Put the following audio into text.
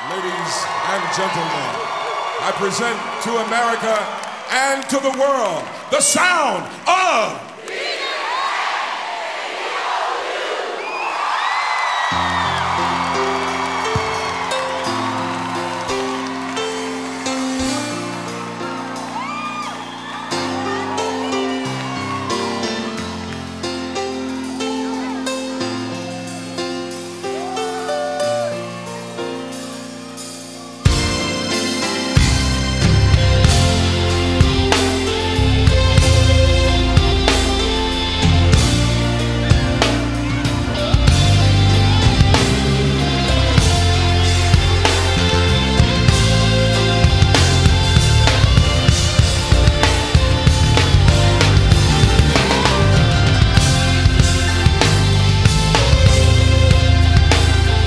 Ladies and gentlemen, I present to America and to the world the sound of